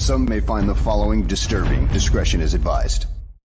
Some may find the following disturbing. Discretion is advised.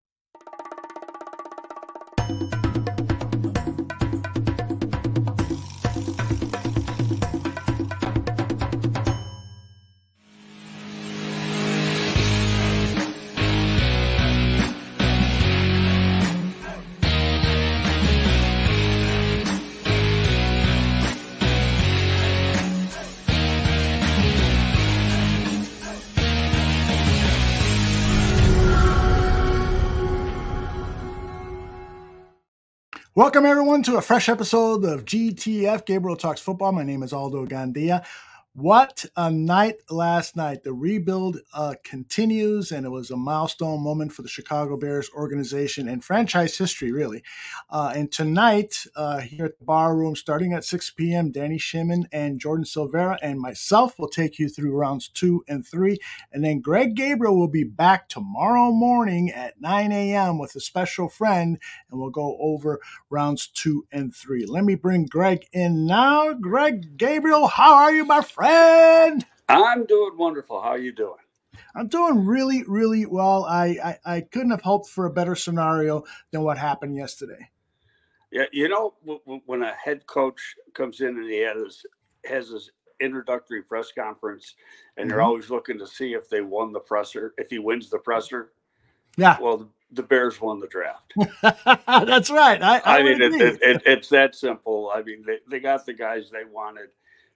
Welcome, everyone, to a fresh episode of GTF, Gabriel Talks Football. My name is Aldo Gandia. What a night last night. The rebuild continues, and it was a milestone moment for the Chicago Bears organization and franchise history, really. And tonight, here at the Bar Room, starting at 6 p.m., Danny Shimon and Jordan Silvera and myself will take you through rounds 2 and 3. And then Greg Gabriel will be back tomorrow morning at 9 a.m. with a special friend, and we'll go over rounds 2 and 3. Let me bring Greg in now. Greg Gabriel, how are you, my friend? I'm doing wonderful. How are you doing? I'm doing really, really well. I couldn't have hoped for a better scenario than what happened yesterday. Yeah, you know, when a head coach comes in and he has his introductory press conference, and they're always looking to see if they won the presser, if he wins the presser. Yeah. Well, the Bears won the draft. That's right. I mean, it's that simple. I mean, they got the guys they wanted.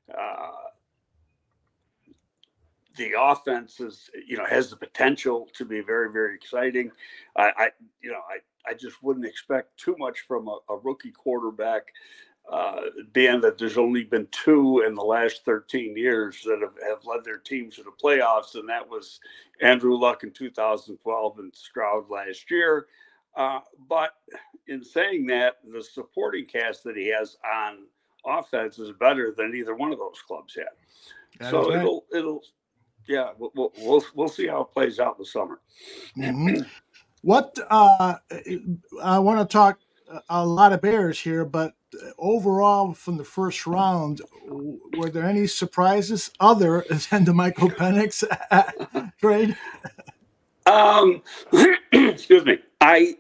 The offense is, has the potential to be very, very exciting. I just wouldn't expect too much from a rookie quarterback, being that there's only been 2 in the last 13 years that have led their teams to the playoffs, and that was Andrew Luck in 2012 and Stroud last year. But in saying that, the supporting cast that he has on offense is better than either one of those clubs had. So it'll. Yeah, we'll see how it plays out in the summer. Mm-hmm. What I want to talk a lot of Bears here, but overall from the first round, were there any surprises other than the Michael Penix trade? Excuse me. I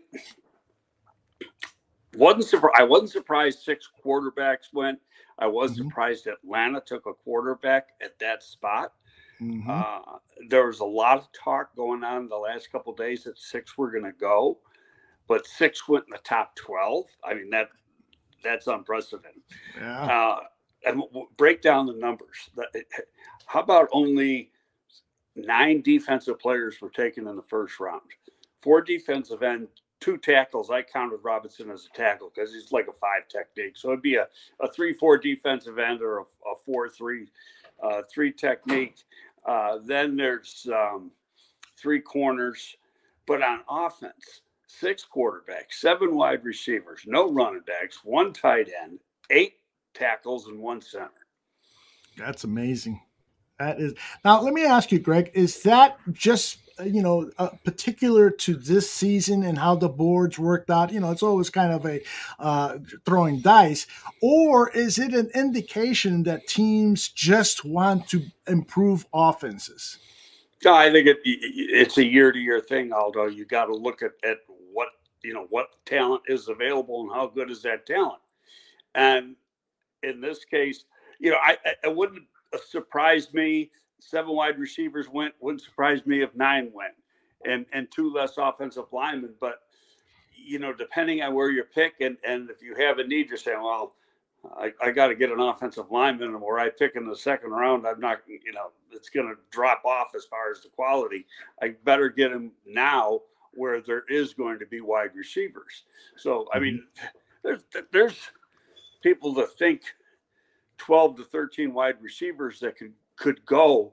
wasn't surprised 6 quarterbacks went. I was surprised Atlanta took a quarterback at that spot. There was a lot of talk going on the last couple of days that 6 were going to go, but 6 went in the top 12. I mean, that's unprecedented. Yeah. And break down the numbers. How about only 9 defensive players were taken in the first round? 4 defensive end, 2 tackles. I counted Robinson as a tackle because he's like a 5 technique. So it'd be a 3-4 defensive end or a 4-3 technique. Then there's 3 corners, but on offense, 6 quarterbacks, 7 wide receivers, no running backs, 1 tight end, 8 tackles, and 1 center. That's amazing. That is. Now, let me ask you, Greg, is that just, particular to this season and how the boards worked out? It's always kind of a throwing dice, or is it an indication that teams just want to improve offenses? No, I think it's a year-to-year thing, Aldo. You got to look at what talent is available and how good is that talent. And in this case, it wouldn't surprise me. 7 wide receivers wouldn't surprise me if 9 went, and 2 less offensive linemen. But depending on where you pick, and if you have a need, you're saying, well, I got to get an offensive lineman, and where I pick in the second round, I'm not, it's going to drop off as far as the quality. I better get him now where there is going to be wide receivers. So, I mean, there's people that think 12 to 13 wide receivers that could go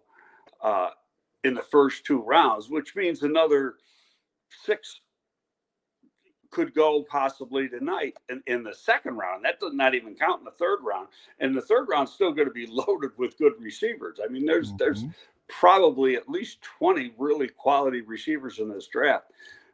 in the first 2 rounds, which means another 6 could go possibly tonight in the second round. That does not even count in the third round. And the third round is still going to be loaded with good receivers. I mean, there's probably at least 20 really quality receivers in this draft.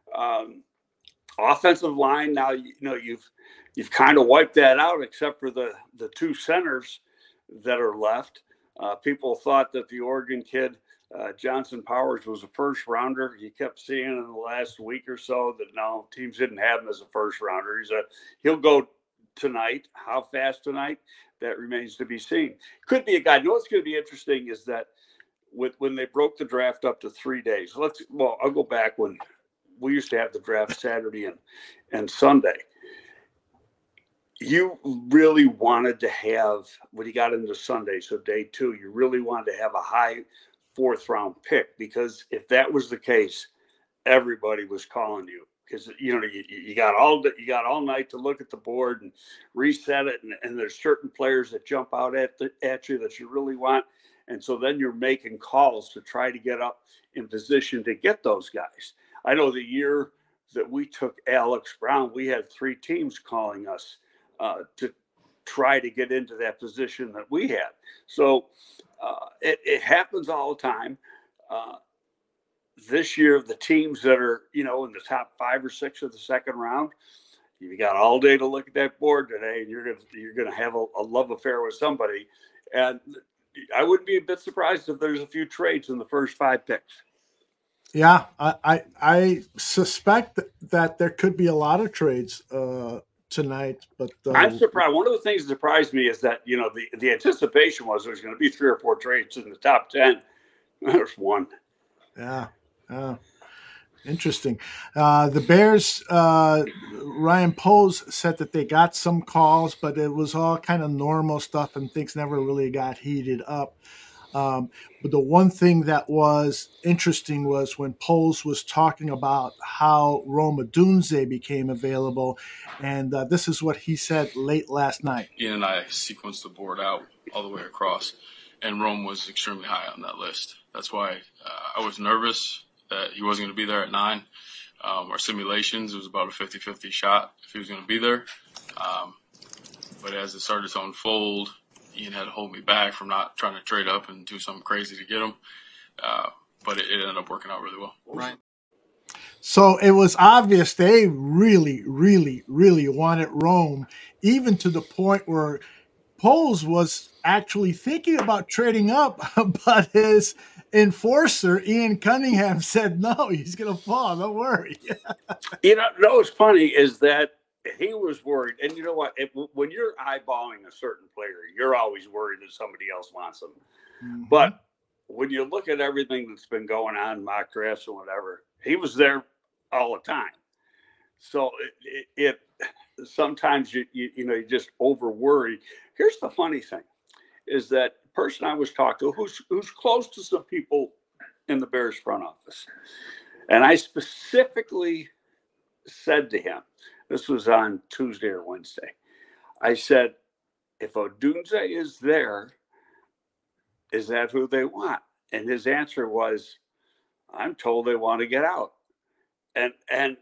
Offensive line, now you've kind of wiped that out, except for the 2 centers that are left. People thought that the Oregon kid Johnson Powers was a first rounder. You kept seeing in the last week or so that no, teams didn't have him as a first rounder. He'll go tonight. How fast tonight? That remains to be seen. Could be a guy. You know what's going to be interesting is that when they broke the draft up to 3 days. I'll go back when we used to have the draft Saturday and Sunday. You really wanted to have, when you got into Sunday, so day 2, you really wanted to have a high 4th round pick, because if that was the case, everybody was calling you, because you got all night to look at the board and reset it, and there's certain players that jump out at you that you really want, and so then you're making calls to try to get up in position to get those guys. I know the year that we took Alex Brown, we had 3 teams calling us to try to get into that position that we had. So it happens all the time. This year, the teams that are, in the top 5 or 6 of the second round, you got all day to look at that board today, and you're gonna have a love affair with somebody. And I wouldn't be a bit surprised if there's a few trades in the first 5 picks. Yeah, I suspect that there could be a lot of trades tonight, but I'm surprised. One of the things that surprised me is that the anticipation was there's going to be 3 or 4 trades in the top 10. There's one. Yeah. Interesting. The Bears, Ryan Poles said that they got some calls, but it was all kind of normal stuff and things never really got heated up. But the one thing that was interesting was when Poles was talking about how Rome Odunze became available, and this is what he said late last night. Ian and I sequenced the board out all the way across, and Rome was extremely high on that list. That's why I was nervous that he wasn't going to be there at 9. Our simulations, it was about a 50-50 shot if he was going to be there. But as it started to unfold, Ian had to hold me back from not trying to trade up and do something crazy to get him. But it ended up working out really well. Right. So it was obvious they really, really, really wanted Rome, even to the point where Poles was actually thinking about trading up, but his enforcer, Ian Cunningham, said, no, he's going to fall. Don't worry. What's funny is that he was worried. And you know what? When you're eyeballing a certain player, you're always worried that somebody else wants them. Mm-hmm. But when you look at everything that's been going on, mock drafts and whatever, he was there all the time. So it sometimes you just over worry. Here's the funny thing, is that person I was talking to, who's close to some people in the Bears front office, and I specifically said to him, this was on Tuesday or Wednesday, I said, if Odunze is there, is that who they want? And his answer was, I'm told they want to get out. And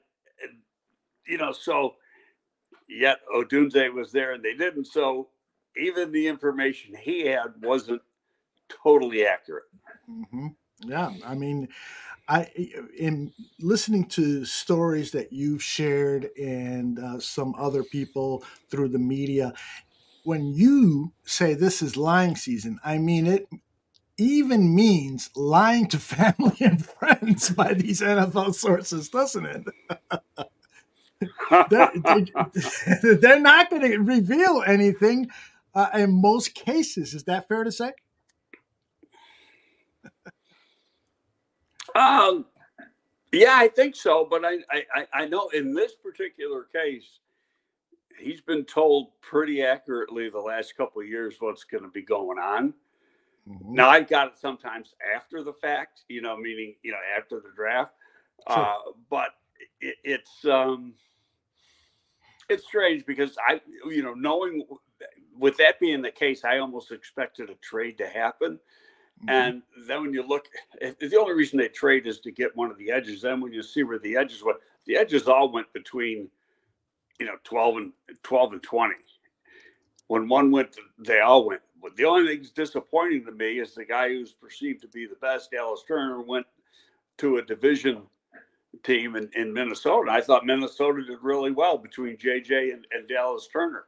so yet Odunze was there and they didn't. So even the information he had wasn't totally accurate. Mm-hmm. Yeah. I mean, in listening to stories that you've shared and some other people through the media, when you say this is lying season, I mean, it even means lying to family and friends by these NFL sources, doesn't it? They're not going to reveal anything in most cases. Is that fair to say? Yeah, I think so. But I know in this particular case, he's been told pretty accurately the last couple of years what's going to be going on. Mm-hmm. Now, I've got it sometimes after the fact, meaning, after the draft. Sure. But it's strange because knowing with that being the case, I almost expected a trade to happen. Mm-hmm. And then when you look, the only reason they trade is to get one of the edges. Then when you see where the edges went, the edges all went between, 12 and 20. When one went, they all went. But the only thing that's disappointing to me is the guy who's perceived to be the best, Dallas Turner, went to a division team in Minnesota. I thought Minnesota did really well between JJ and Dallas Turner.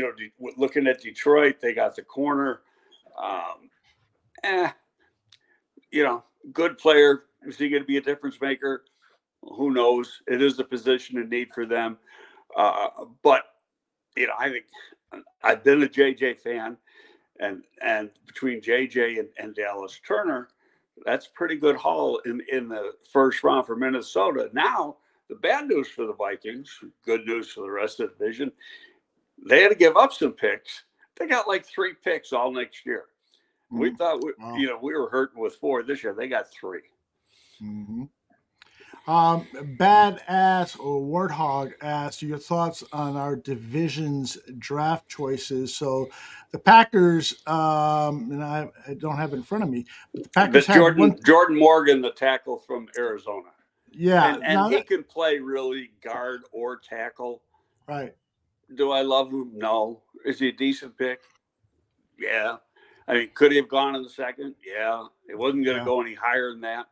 Looking at Detroit, they got the corner. good player. Is he going to be a difference maker? Who knows? It is a position in need for them. But, I think I've been a JJ fan, and between JJ and Dallas Turner, that's pretty good haul in the first round for Minnesota. Now, the bad news for the Vikings, good news for the rest of the division, they had to give up some picks. They got like 3 picks all next year. We thought, we were hurting with 4 this year. They got 3. Mm-hmm. Badass or Warthog asked your thoughts on our division's draft choices. So the Packers, and I don't have it in front of me, but the Packers have Jordan Morgan, the tackle from Arizona. Yeah. And he can play really guard or tackle. Right. Do I love him? No. Is he a decent pick? Yeah. I mean, could he have gone in the second? Yeah. It wasn't going to go any higher than that.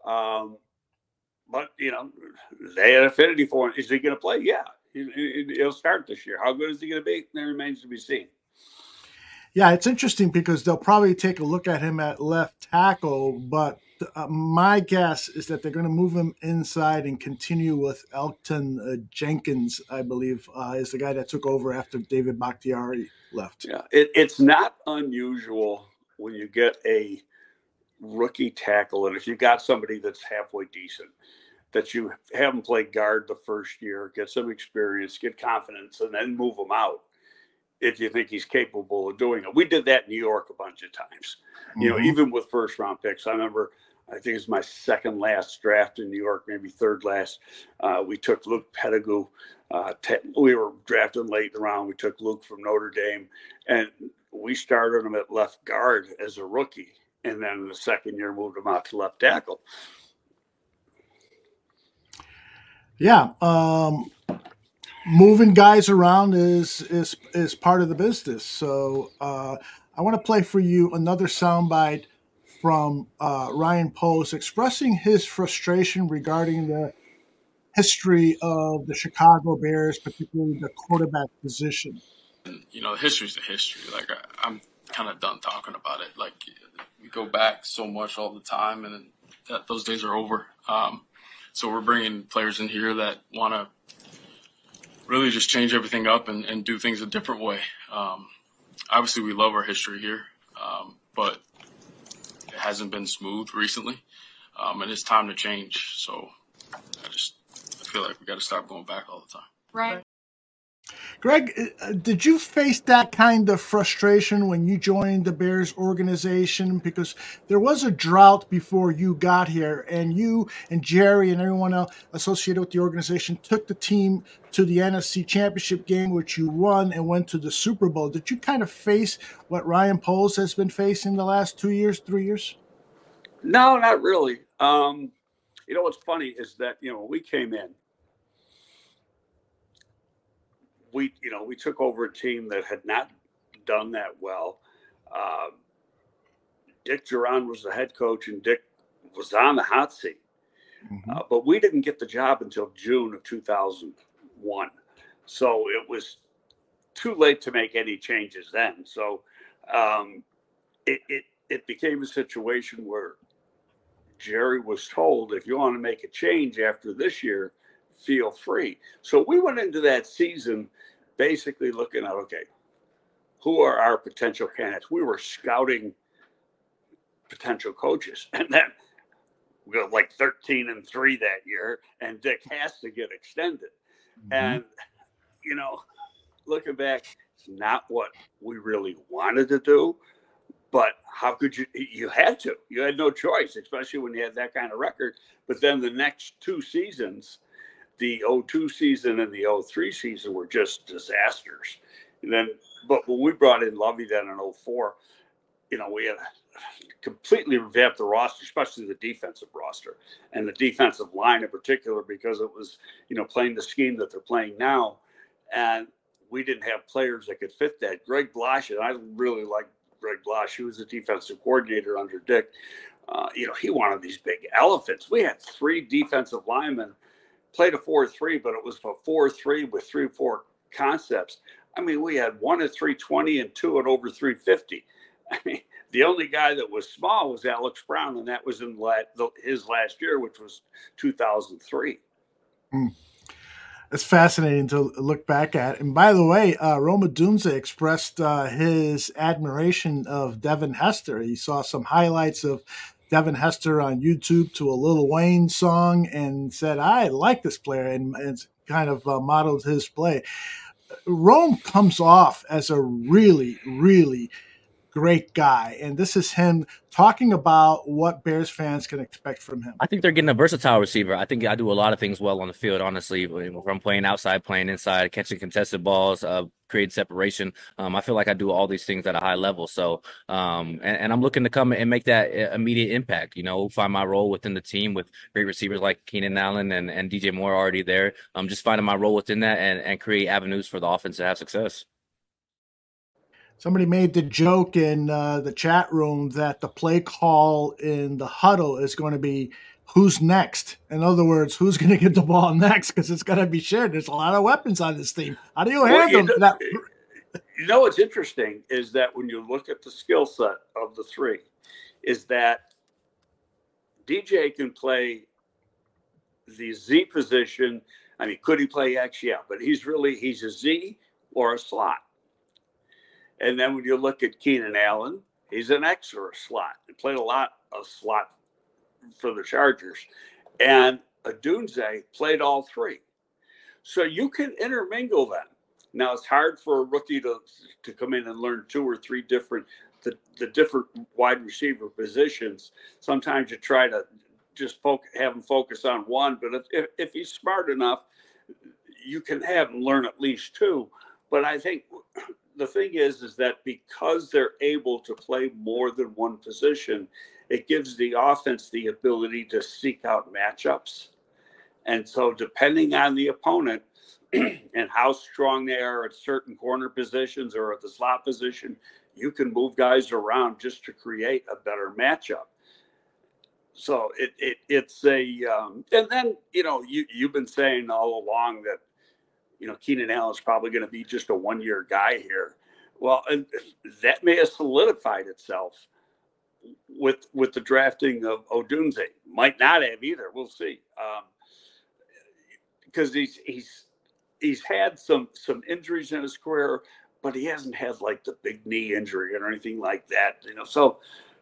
But, they had affinity for him. Is he going to play? Yeah. He'll start this year. How good is he going to be? That remains to be seen. Yeah, it's interesting because they'll probably take a look at him at left tackle, but my guess is that they're going to move him inside and continue with Elgton Jenkins, I believe, is the guy that took over after David Bakhtiari left. Yeah, it's not unusual when you get a rookie tackle, and if you got somebody that's halfway decent, that you have them play guard the first year, get some experience, get confidence, and then move them out if you think he's capable of doing it. We did that in New York a bunch of times, even with first round picks. I remember, I think it was my second last draft in New York, maybe third last. We took Luke Pettigrew. We were drafting late in the round. We took Luke from Notre Dame, and we started him at left guard as a rookie. And then in the second year, moved him out to left tackle. Yeah. Moving guys around is part of the business. So I want to play for you another soundbite from Ryan Post expressing his frustration regarding the history of the Chicago Bears, particularly the quarterback position. History's the history. Like I'm kind of done talking about it. Like we go back so much all the time, and those days are over. So we're bringing players in here that want to really just change everything up and do things a different way. Obviously, we love our history here, but it hasn't been smooth recently, and it's time to change. So I feel like we got to stop going back all the time. Right. Greg, did you face that kind of frustration when you joined the Bears organization? Because there was a drought before you got here, and you and Jerry and everyone else associated with the organization took the team to the NFC Championship game, which you won, and went to the Super Bowl. Did you kind of face what Ryan Poles has been facing the last 2 years, 3 years? No, not really. What's funny is that, when we came in, we took over a team that had not done that well. Dick Duran was the head coach, and Dick was on the hot seat. Mm-hmm. But we didn't get the job until June of 2001. So it was too late to make any changes then. So it became a situation where Jerry was told, if you want to make a change after this year, feel free. So we went into that season basically looking at, okay, who are our potential candidates? We were scouting potential coaches. And then we got like 13-3 that year, and Dick has to get extended. Mm-hmm. And, looking back, it's not what we really wanted to do. But how could you had to. You had no choice, especially when you had that kind of record. But then the next 2 seasons, the 2002 season and the 2003 season, were just disasters. But when we brought in Lovey then in 2004, we had completely revamped the roster, especially the defensive roster and the defensive line in particular, because it was, playing the scheme that they're playing now. And we didn't have players that could fit that. Greg Blash, and I really like Greg Blash, who was the defensive coordinator under Dick. He wanted these big elephants. We had 3 defensive linemen, played a 4-3, but it was a 4-3 with 3-4 concepts. I mean, we had 1 at 320 and 2 at over 350. I mean, The only guy that was small was Alex Brown, and that was in his last year, which was 2003. It's fascinating to look back at. And by the way, Rome Odunze expressed his admiration of Devin Hester. He saw some highlights of Devin Hester on YouTube to a Lil Wayne song and said, I like this player, and kind of modeled his play. Rome comes off as a really, really great guy. And this is him talking about what Bears fans can expect from him. I think they're getting a versatile receiver. I think I do a lot of things well on the field, honestly, from playing outside, playing inside, catching contested balls, creating separation. I feel like I do all these things at a high level. So, and I'm looking to come and make that immediate impact, find my role within the team with great receivers like Keenan Allen and DJ Moore already there. Just finding my role within that and create avenues for the offense to have success. Somebody made the joke in the chat room that the play call in the huddle is going to be who's next. In other words, who's going to get the ball next, because it's going to be shared. There's a lot of weapons on this team. How do you handle that? What's interesting is that when you look at the skill set of the three, is that DJ can play the Z position. I mean, could he play X? Yeah, but he's a Z or a slot. And then when you look at Keenan Allen, he's an X or a slot. He played a lot of slot for the Chargers. And Odunze played all three. So you can intermingle them. Now, it's hard for a rookie to come in and learn two or three different wide receiver positions. Sometimes you try to just have him focus on one. But if he's smart enough, you can have him learn at least two. But I think the thing is that because they're able to play more than one position, it gives the offense the ability to seek out matchups. And so depending on the opponent and how strong they are at certain corner positions or at the slot position, you can move guys around just to create a better matchup. So it's and then, you've been saying all along that, Keenan Allen's probably going to be just a one-year guy here. Well, and that may have solidified itself with the drafting of Odunze. Might not have either. We'll see. Because he's had some injuries in his career, but he hasn't had like the big knee injury or anything like that. So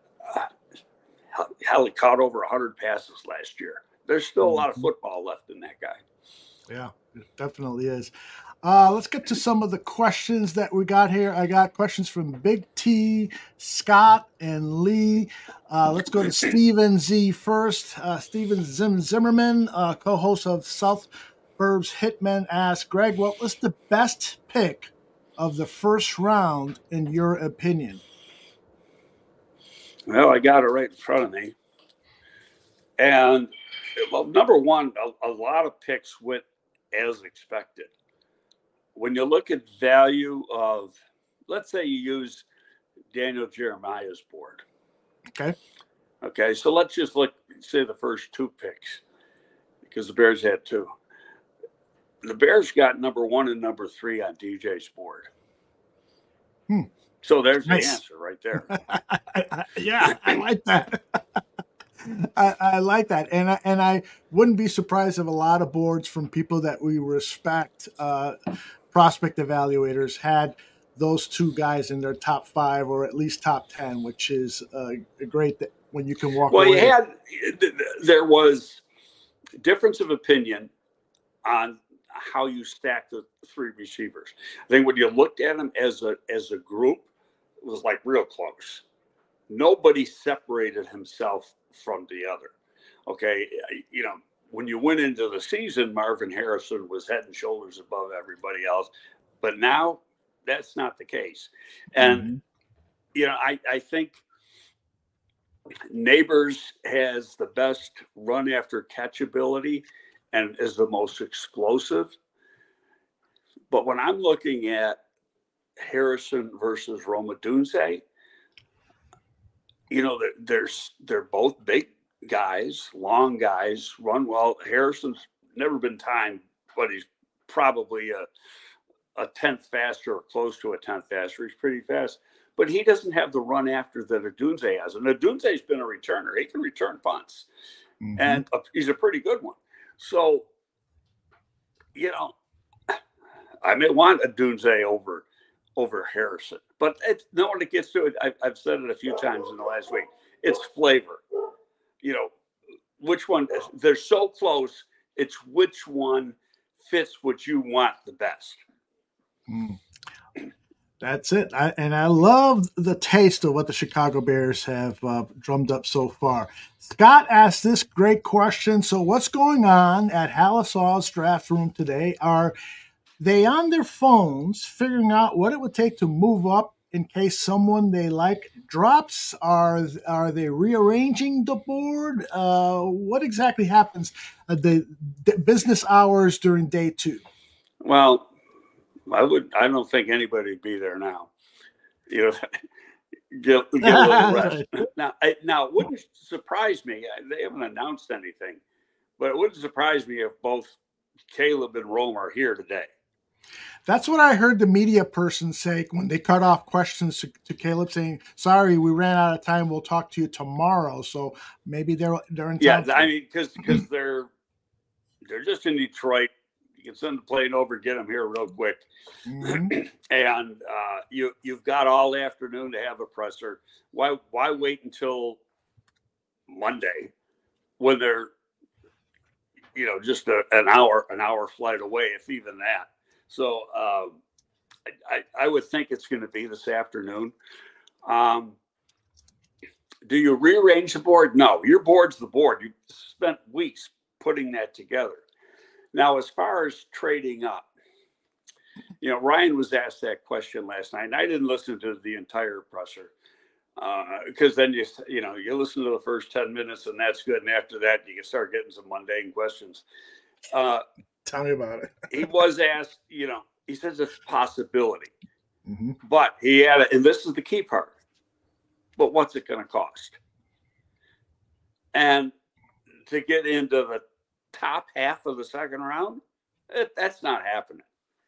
hell, he caught over 100 passes last year. There's still a lot of football left in that guy. Yeah, it definitely is. Let's get to some of the questions that we got here. I got questions from Big T, Scott, and Lee. Let's go to Steven Z first. Steven Zimmerman, co-host of South Burbs Hitmen, asked, Greg, what was the best pick of the first round in your opinion? Well, I got it right in front of me. And, well, number one, a lot of picks went as expected. When you look at value of, let's say you use Daniel Jeremiah's board. Okay, so let's just say the first two picks, because the Bears had two. The Bears got number 1 and number 3 on DJ's board. So there's the answer right there. Yeah, I like that. I like that, and I wouldn't be surprised if a lot of boards from people that we respect, prospect evaluators, had those two guys in their top 5 or at least top 10, which is great that when you can walk away. Well, there was difference of opinion on how you stack the three receivers. I think when you looked at them as a group, it was like real close. Nobody separated himself from the other. Okay, when you went into the season, Marvin Harrison was head and shoulders above everybody else, but now that's not the case. And I think Neighbors has the best run after catch ability and is the most explosive. But when I'm looking at Harrison versus Rome Odunze, they're both big guys, long guys, run well. Harrison's never been timed, but he's probably a 10th faster or close to a 10th faster. He's pretty fast. but he doesn't have the run after that Odunze has. And Odunze's been a returner. He can return punts, and he's a pretty good one. So, you know, I may want Odunze over Harrison, but when it gets to it, I've said it a few times in the last week. It's flavor. You know, which one? They're so close. It's which one fits what you want the best. That's it. I love the taste of what the Chicago Bears have drummed up so far. Scott asked this great question. So what's going on at Halasaw's draft room today? Are they on their phones figuring out what it would take to move up in case someone they like drops? Are they rearranging the board? What exactly happens at the business hours during day 2? Well, I don't think anybody would be there now. You know, get a little rest. Now, it wouldn't surprise me. They haven't announced anything, but it wouldn't surprise me if both Caleb and Rome are here today. That's what I heard the media person say when they cut off questions to Caleb, saying, "Sorry, we ran out of time. We'll talk to you tomorrow." So maybe they're in town. Yeah, I mean, because they're just in Detroit. You can send the plane over, get them here real quick, and you've got all afternoon to have a presser. Why wait until Monday when they're just an hour flight away, if even that? So I would think it's going to be this afternoon. Do you rearrange the board? No, your board's the board. You spent weeks putting that together. Now, as far as trading up, Ryan was asked that question last night, and I didn't listen to the entire presser because then you listen to the first 10 minutes and that's good. And after that, you can start getting some mundane questions. Tell me about it. He was asked, he says it's a possibility, but he had and this is the key part, but what's it going to cost? And to get into the top half of the second round, that's not happening.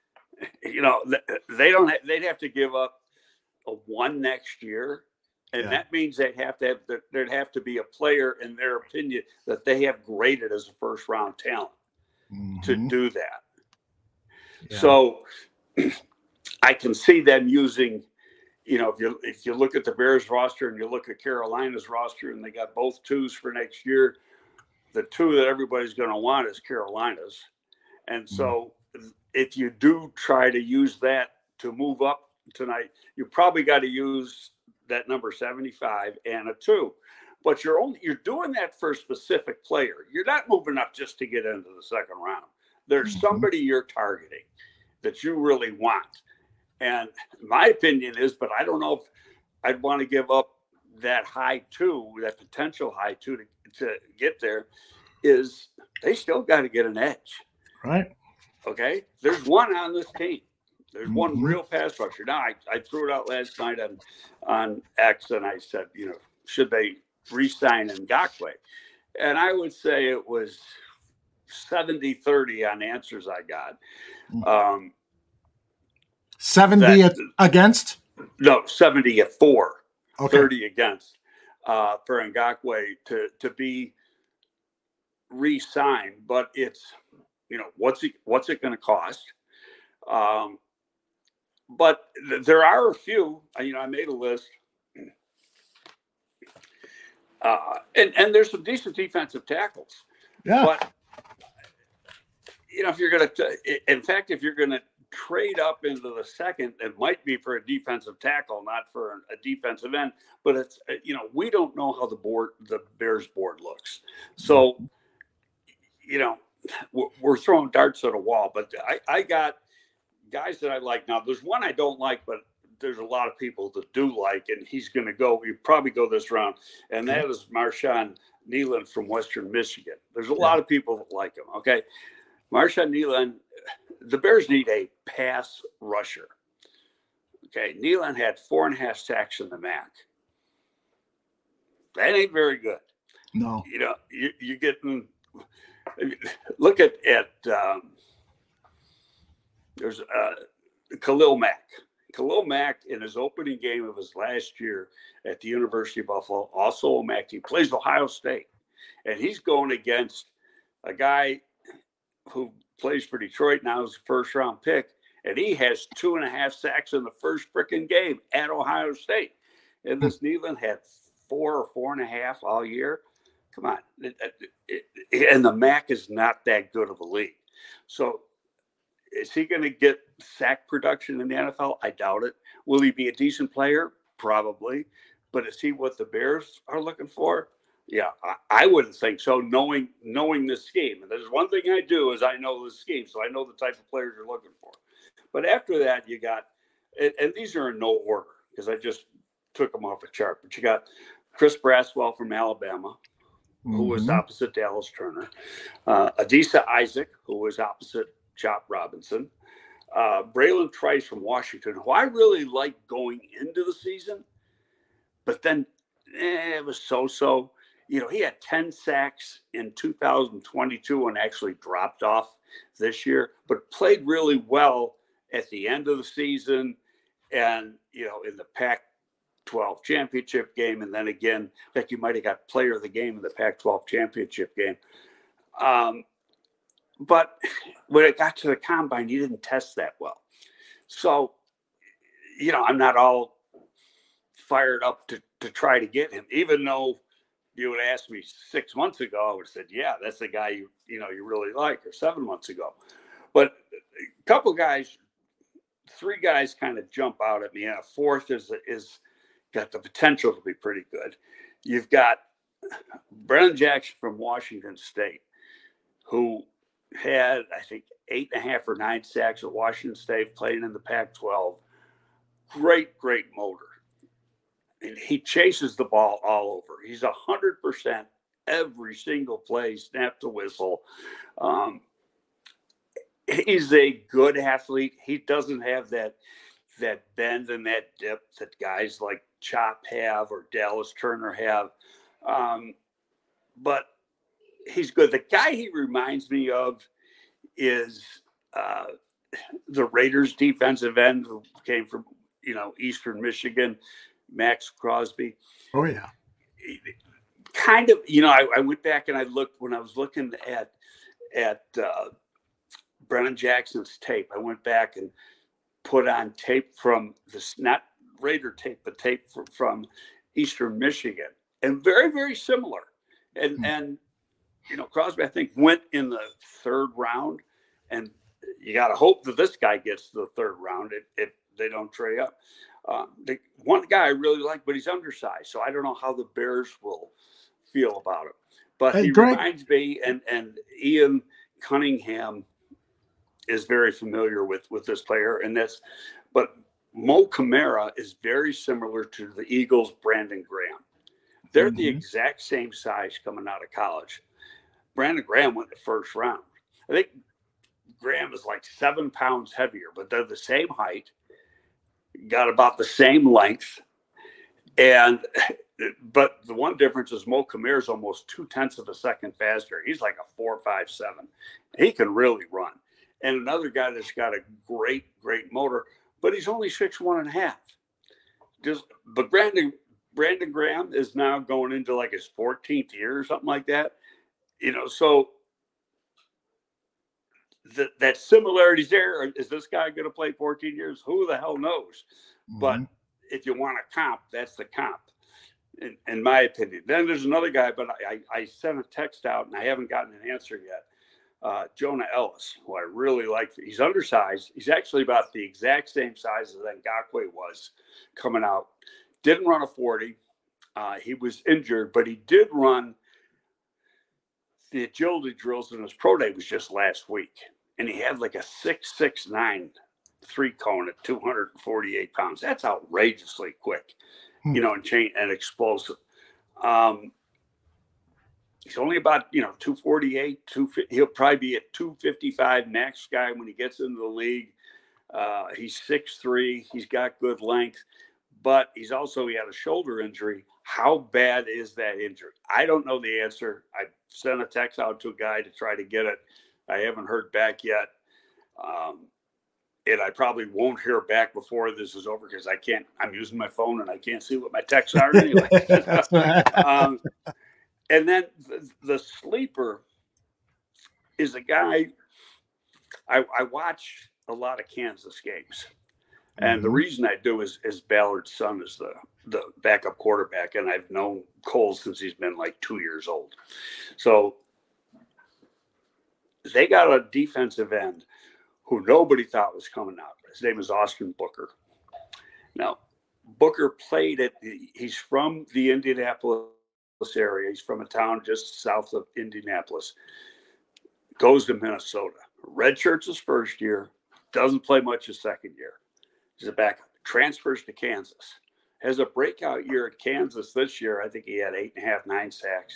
They don't. They'd have to give up a 1 next year, and that means there'd have to be a player, in their opinion, that they have graded as a first round talent to do that. Yeah. So I can see them using. If you look at the Bears roster and you look at Carolina's roster, and they got both 2s for next year. The 2 that everybody's going to want is Carolina's. And so if you do try to use that to move up tonight, you probably got to use that number 75 and a 2. But you're doing that for a specific player. You're not moving up just to get into the second round. There's somebody you're targeting that you really want. And my opinion is, but I don't know if I'd want to give up that high 2, that potential high 2 to get there, is they still got to get an edge. Right. Okay. There's one on this team. There's one real pass rusher. Now, I threw it out last night on X, and I said, should they re-sign Ngakoue? And I would say it was 70-30 on answers I got. 70 against? No, 70-4. Okay. 30 against for Ngakoue to be re-signed, but it's what's it going to cost? But there are a few. I made a list, and there's some decent defensive tackles. Yeah. But if you're going if you're going to trade up into the second, it might be for a defensive tackle, not for a defensive end. But it's we don't know how the Bears board looks, so we're throwing darts at a wall. But I got guys that I like. Now there's one I don't like, but there's a lot of people that do like, and he's going to go. You probably go this round, and that is Marshawn Nealon from Western Michigan. There's a lot of people that like him. Okay, Marshawn Nealon. The Bears need a pass rusher. Okay, Nealon had 4.5 sacks in the MAC. That ain't very good. No. You getting. Look at there's Khalil Mack. Khalil Mack, in his opening game of his last year at the University of Buffalo, also a MAC team, plays Ohio State. And he's going against a guy who plays for Detroit now as a first-round pick, and he has 2.5 sacks in the first freaking game at Ohio State. And this Nealon had 4 or 4.5 all year. Come on. And the MAC is not that good of a league. So is he going to get sack production in the NFL? I doubt it. Will he be a decent player? Probably. But is he what the Bears are looking for? Yeah, I wouldn't think so, knowing this scheme. And there's one thing I do is I know the scheme, so I know the type of players you're looking for. But after that, you got, and these are in no order because I just took them off a chart, but you got Chris Braswell from Alabama, who was opposite Dallas Turner, Adisa Isaac, who was opposite Chop Robinson, Braylon Trice from Washington, who I really liked going into the season, but then it was so-so. You know, he had 10 sacks in 2022 and actually dropped off this year, but played really well at the end of the season and, you know, in the Pac-12 championship game. And then again, like you might have got player of the game in the Pac-12 championship game. But when it got to the combine, he didn't test that well. So, you know, I'm not all fired up to try to get him, even though you would ask me 6 months ago, I would have said, yeah, that's the guy you really like, or 7 months ago. But a couple guys, 3 guys kind of jump out at me, and a fourth is got the potential to be pretty good. You've got Brennan Jackson from Washington State, who had, I think, 8.5 or 9 sacks at Washington State, playing in the Pac-12. Great motor. And he chases the ball all over. He's 100% every single play, snap to whistle. He's a good athlete. He doesn't have that bend and that dip that guys like Chop have or Dallas Turner have. But he's good. The guy he reminds me of is the Raiders defensive end who came from, Eastern Michigan, Max Crosby. Oh, yeah. Kind of, I went back and I looked when I was looking at Brennan Jackson's tape. I went back and put on tape from this, not Raider tape, but tape from Eastern Michigan, and very, very similar. And Crosby, I think, went in the 3rd round, and you got to hope that this guy gets to the 3rd round if they don't trade up. The one guy I really like, but he's undersized, so I don't know how the Bears will feel about him. But he reminds me, and Ian Cunningham is very familiar with this player, but Mo Camara is very similar to the Eagles' Brandon Graham. They're the exact same size coming out of college. Brandon Graham went in the 1st round. I think Graham is like 7 pounds heavier, but they're the same height, got about the same length. But the one difference is Mo Camara is almost 0.2 of a second faster. He's like a 4.57. He can really run. And another guy that's got a great motor, but he's only 6'1.5". But Brandon Graham is now going into like his 14th year or something like that. So that similarity's there. Is this guy going to play 14 years? Who the hell knows? Mm-hmm. But if you want a comp, that's the comp, in my opinion. Then there's another guy, but I sent a text out and I haven't gotten an answer yet. Jonah Ellis, who I really like. He's undersized. He's actually about the exact same size as Ngakoue was coming out. Didn't run a 40. He was injured, but he did run the agility drills in his pro day was just last week. And he had like a 6.69 3-cone at 248 pounds. That's outrageously quick, and explosive. He's only about, 248, 250. He'll probably be at 255 max guy when he gets into the league. He's 6'3". He's got good length, but he had a shoulder injury. How bad is that injury? I don't know the answer. I sent a text out to a guy to try to get it. I haven't heard back yet. and I probably won't hear back before this is over because I'm using my phone and I can't see what my texts are anyway. And then the sleeper is a guy, I watch a lot of Kansas games. And the reason I do is Ballard's son is the backup quarterback, and I've known Cole since he's been like 2 years old. So they got a defensive end who nobody thought was coming out. His name is Austin Booker. Now, Booker he's from the Indianapolis area. He's from a town just south of Indianapolis. Goes to Minnesota. Redshirts his first year. Doesn't play much his second year. He's a backup. Transfers to Kansas. Has a breakout year at Kansas this year. I think he had 8.5, 9 sacks.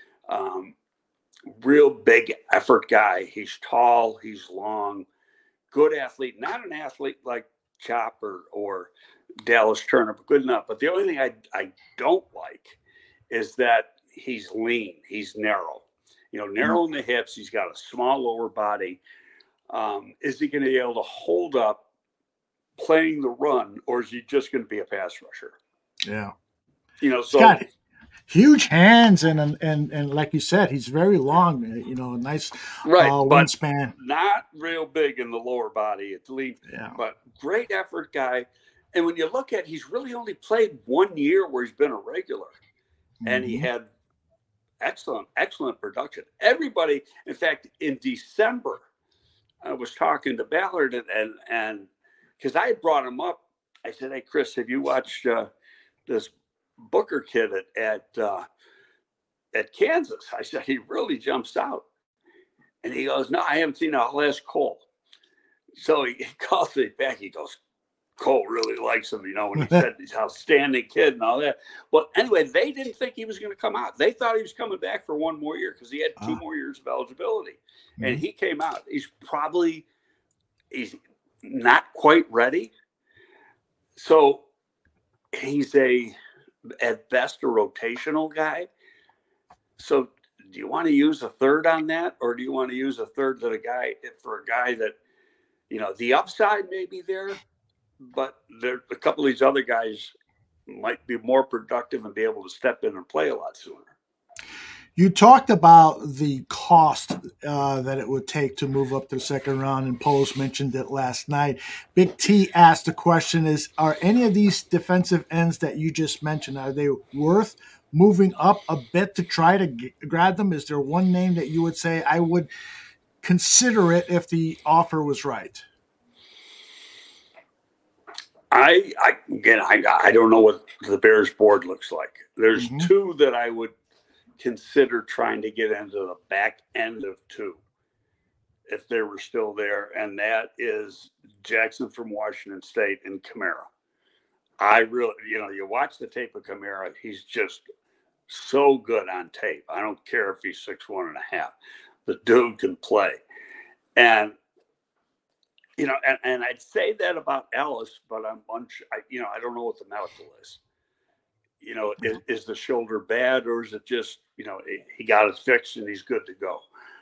Real big effort guy. He's tall. He's long. Good athlete. Not an athlete like Chopper or Dallas Turner, but good enough. But the only thing I don't like is that he's lean. He's narrow. Narrow in the hips. He's got a small lower body. Is he going to be able to hold up playing the run, or is he just going to be a pass rusher? Yeah. So got huge hands and like you said, he's very long. Nice wingspan. Not real big in the lower body. It's lean, but great effort guy. And when you look at, he's really only played 1 year where he's been a regular, and he had excellent production. Everybody, in fact, in December, I was talking to Ballard and because I had brought him up, I said, "Hey, Chris, have you watched this Booker kid at Kansas?" I said, "He really jumps out." And he goes, "No, I haven't seen it. I'll ask Cole." So he calls me back. He goes, "Cole really likes him, when he said he's an outstanding kid and all that." Well, anyway, they didn't think he was going to come out. They thought he was coming back for 1 more year because he had 2 more years of eligibility. And he came out. He's not quite ready. So he's at best a rotational guy. So do you want to use a third on that, or do you want to use a third for a guy that, the upside may be there, but a couple of these other guys might be more productive and be able to step in and play a lot sooner. You talked about the cost that it would take to move up to the second round, and Poles mentioned it last night. Big T asked the question are any of these defensive ends that you just mentioned, are they worth moving up a bit to try to grab them? Is there one name that you would say, I would consider it if the offer was right? I don't know what the Bears board looks like. There's 2 that I would consider trying to get into the back end of 2 if they were still there, and that is Jackson from Washington State and Kamara. I really, you watch the tape of Kamara, he's just so good on tape. I don't care if he's 6'1.5". The dude can play. And and I'd say that about Ellis, but I don't know what the medical is. Is the shoulder bad, or is it just, he got it fixed and he's good to go?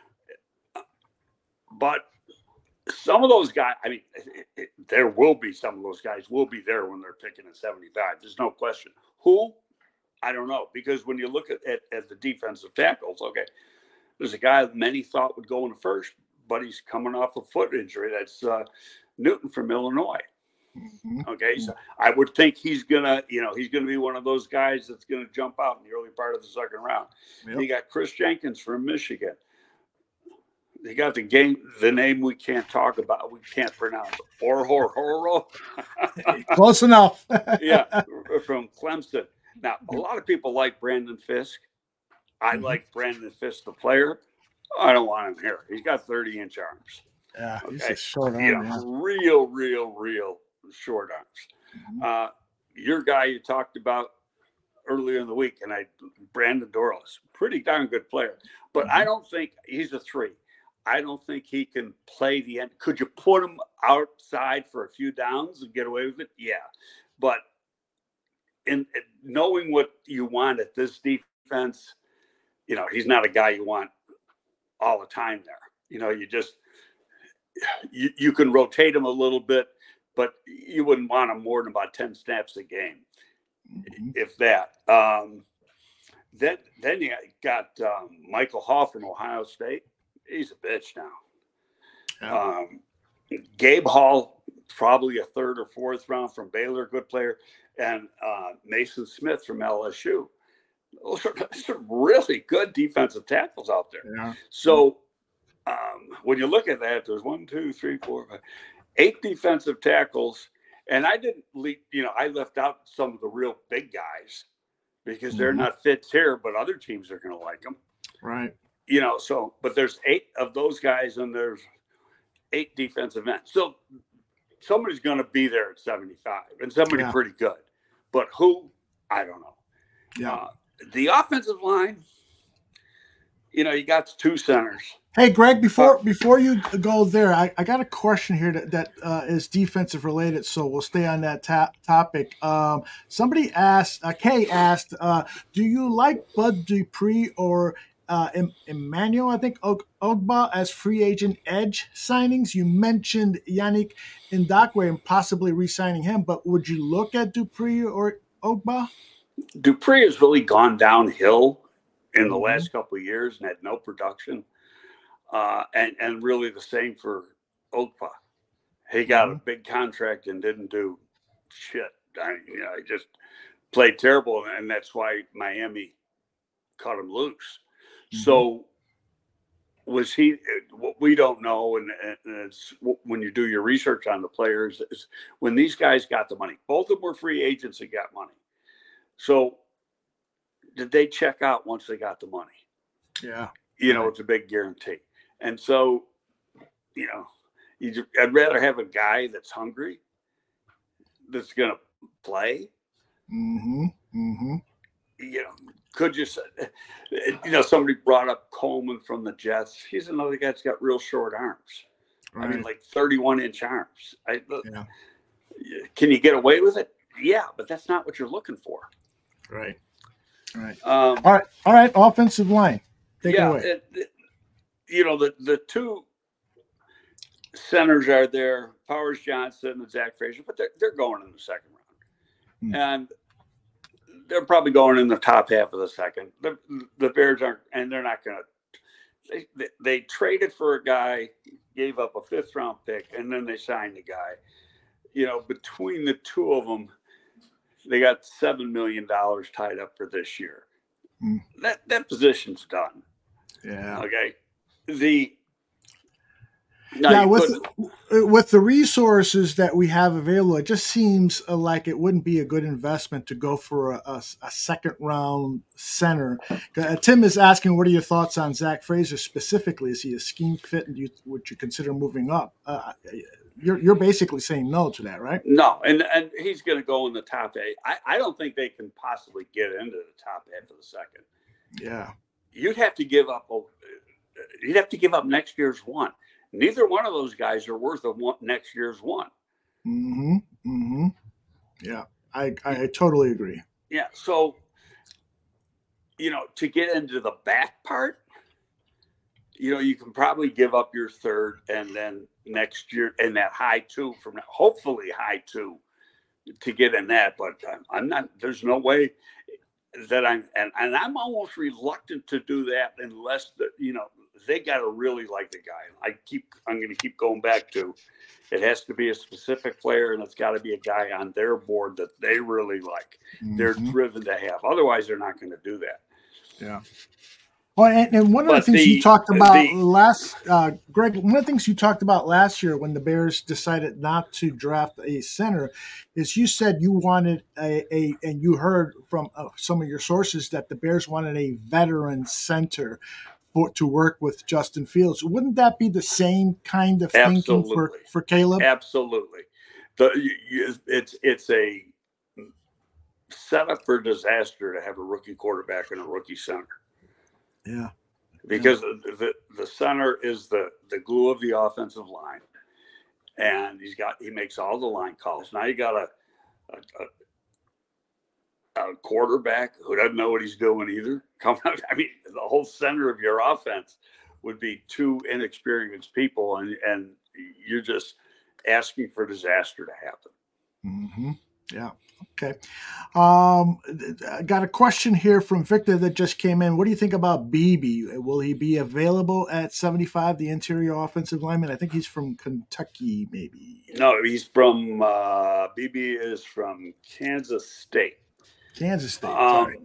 But some of those guys, there will be some of those guys will be there when they're picking at 75. There's no question. Who? I don't know. Because when you look at the defensive tackles, okay, there's a guy that many thought would go in the first, but he's coming off a foot injury. That's Newton from Illinois. Okay, so I would think he's gonna be one of those guys that's gonna jump out in the early part of the second round. Yep. You got Chris Jenkins from Michigan. You got the name we can't talk about, we can't pronounce. Orhoro. Close enough. Yeah, from Clemson. Now, a lot of people like Brandon Fisk. I like Brandon Fisk, the player. I don't want him here. He's got 30-inch arms. Yeah, he's a short arm. Real short arms. Your guy you talked about earlier in the week, and Brandon Dorlus, pretty darn good player. But I don't think he's a 3. I don't think he can play the end. Could you put him outside for a few downs and get away with it? Yeah. But in knowing what you want at this defense, he's not a guy you want all the time there. you can rotate him a little bit, but you wouldn't want him more than about 10 snaps a game, if that. Then you got Michael Hall from Ohio State. He's a bitch now. Yeah. Gabe Hall, probably a third or fourth round from Baylor, good player, and Mason Smith from LSU. Those are some really good defensive tackles out there. Yeah. So when you look at that, there's 1, 2, 3, 4, 5, 8 defensive tackles, and I didn't leave. I left out some of the real big guys because they're not fits here, but other teams are going to like them. Right. So, but there's 8 of those guys, and there's 8 defensive ends. So somebody's going to be there at 75, and somebody pretty good. But who? I don't know. Yeah. The offensive line, you got 2 centers. Hey, Greg, before you go there, I got a question here that is defensive related, so we'll stay on that topic. Somebody asked, Kay asked, do you like Bud Dupree or Emmanuel, I think, Ogba as free agent edge signings? You mentioned Yannick Ngakoue and possibly re-signing him, but would you look at Dupree or Ogba? Dupree has really gone downhill in the last couple of years and had no production. And really the same for Ogba. He got a big contract and didn't do shit. He just played terrible, and that's why Miami cut him loose. So was he? What we don't know, and it's when you do your research on the players, is when these guys got the money. Both of them were free agents that got money. So did they check out once they got the money? Yeah. It's a big guarantee. And so, I'd rather have a guy that's hungry, that's going to play. Could you say, somebody brought up Coleman from the Jets. He's another guy that's got real short arms. Right. I mean, like 31-inch arms. Can you get away with it? Yeah, but that's not what you're looking for. Right. All right. Offensive line. Take it away. The 2 centers are there, Powers Johnson and Zach Frazier, but they're going in the second round. And they're probably going in the top half of the second. The Bears aren't, and they're not going to. They traded for a guy, gave up a 5th round pick, and then they signed the guy. Between the 2 of them, they got $7 million tied up for this year. That position's done. Yeah. Okay. With the resources that we have available, it just seems like it wouldn't be a good investment to go for a second round center. Tim is asking, what are your thoughts on Zach Frazier specifically? Is he a scheme fit, and would you consider moving up? You're basically saying no to that, right? No, and he's going to go in the top 8. I don't think they can possibly get into the top half of the second. Yeah, you'd have to give up. You'd have to give up next year's 1. Neither one of those guys are worth next year's 1. Yeah, I totally agree. Yeah, so to get into the back part, you can probably give up your 3rd, and then next year and that high 2 from hopefully high 2 to get in that. But I'm not. There's no way that I'm almost reluctant to do that unless they got to really like the guy. I'm going to keep going back to it has to be a specific player, and it's got to be a guy on their board that they really like. They're driven to have. Otherwise, they're not going to do that. Yeah. Well, and one of the things you talked about Greg, one of the things you talked about last year when the Bears decided not to draft a center is you said you wanted and you heard from some of your sources that the Bears wanted a veteran center to work with Justin Fields. Wouldn't that be the same kind of thinking for Caleb? Absolutely. It's a setup for disaster to have a rookie quarterback and a rookie center. Yeah, because the center is the glue of the offensive line, and he makes all the line calls. Now you got a quarterback who doesn't know what he's doing either. I mean, the whole center of your offense would be 2 inexperienced people, and you're just asking for disaster to happen. Mm-hmm. Yeah. Okay. I got a question here from Victor that just came in. What do you think about Beebe? Will he be available at 75, the interior offensive lineman? I think he's from Kentucky, maybe. No, he's from Beebe is from Kansas State. Kansas State. Sorry.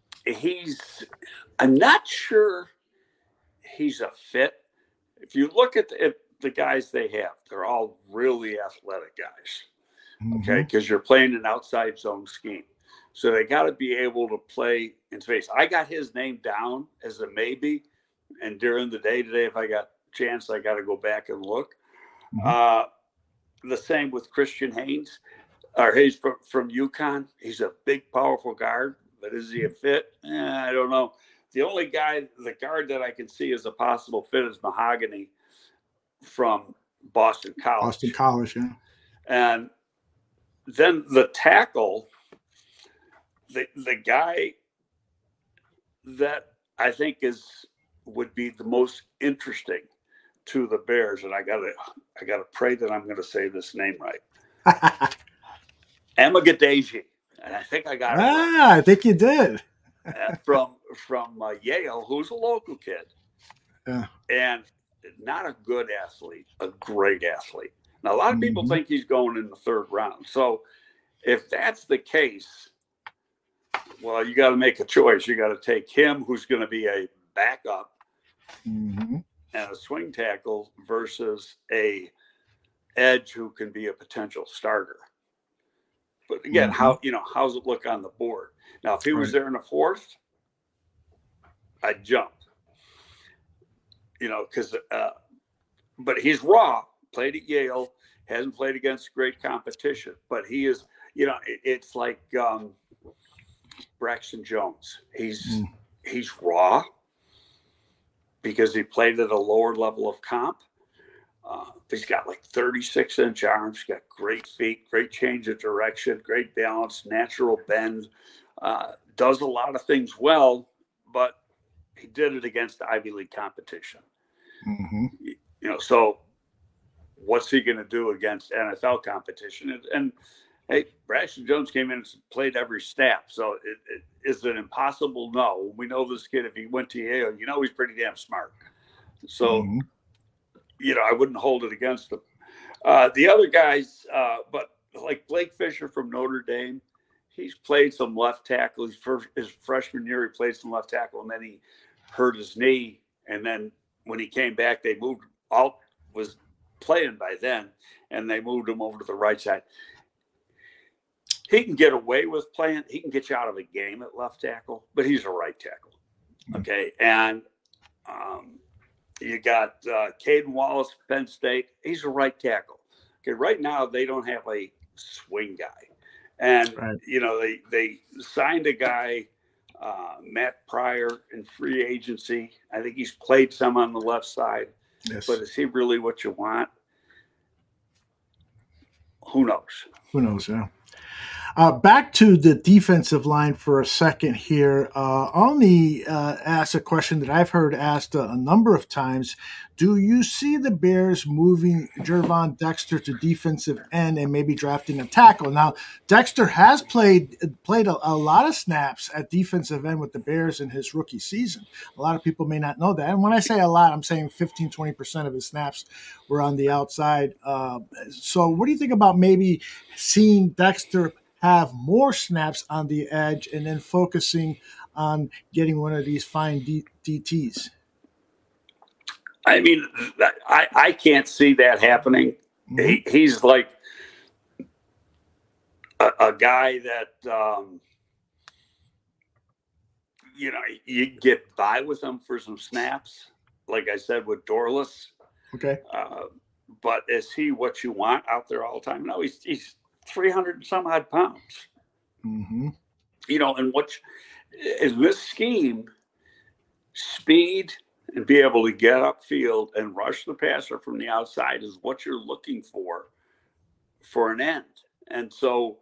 I'm not sure he's a fit. If you look at the guys they have, they're all really athletic guys. Okay, because you're playing an outside zone scheme. So they got to be able to play in space. I got his name down as a maybe. And during the day today, if I got a chance, I got to go back and look. The same with Christian Haynes. He's from UConn. He's a big, powerful guard. But is he a fit? I don't know. The only the guard that I can see as a possible fit is Mahogany from Boston College. Boston College, yeah. And then the tackle, the guy that I think would be the most interesting to the Bears, and I gotta pray that I'm gonna say this name right. Amagadeji, and I think I got it right. I think you did. from Yale, who's a local kid, and not a good athlete, a great athlete. Now, a lot of people think he's going in the third round. So if that's the case, well, you got to make a choice. You got to take him, who's going to be a backup and a swing tackle, versus a edge who can be a potential starter. But again, how's it look on the board? Now, if he was there in the fourth, I'd jump. But he's raw. Played at Yale, hasn't played against great competition, but he is, it's like Braxton Jones. He's raw because he played at a lower level of comp. He's got like 36-inch arms, got great feet, great change of direction, great balance, natural bend, does a lot of things well, but he did it against Ivy League competition. So what's he going to do against NFL competition? And hey, Braxton Jones came in and played every snap. So is it impossible? No. We know this kid, if he went to Yale, he's pretty damn smart. So, I wouldn't hold it against him. The other guys, but like Blake Fisher from Notre Dame, he's played some left tackle. His freshman year, he played some left tackle, and then he hurt his knee. And then when he came back, they moved out, was playing by then, and they moved him over to the right side. He can get away with playing. He can get you out of a game at left tackle, but he's a right tackle. Okay. And you got Caden Wallace, Penn State. He's a right tackle. Okay. Right now, they don't have a swing guy. And, they signed a guy, Matt Pryor, in free agency. I think he's played some on the left side. Yes. But is he really what you want? Who knows? Yeah. Back to the defensive line for a second here. Only ask a question that I've heard asked a number of times. Do you see the Bears moving Gervon Dexter to defensive end and maybe drafting a tackle? Now, Dexter has played a lot of snaps at defensive end with the Bears in his rookie season. A lot of people may not know that. And when I say a lot, I'm saying 15, 20% of his snaps were on the outside. So what do you think about maybe seeing Dexter have more snaps on the edge and then focusing on getting one of these fine DTs? I mean, I can't see that happening. He's like a guy that, you get by with him for some snaps, like I said, with Dorless. Okay. But is he what you want out there all the time? No, he's 300 and some odd pounds. And what is this scheme, speed and be able to get upfield and rush the passer from the outside is what you're looking for an end. And so,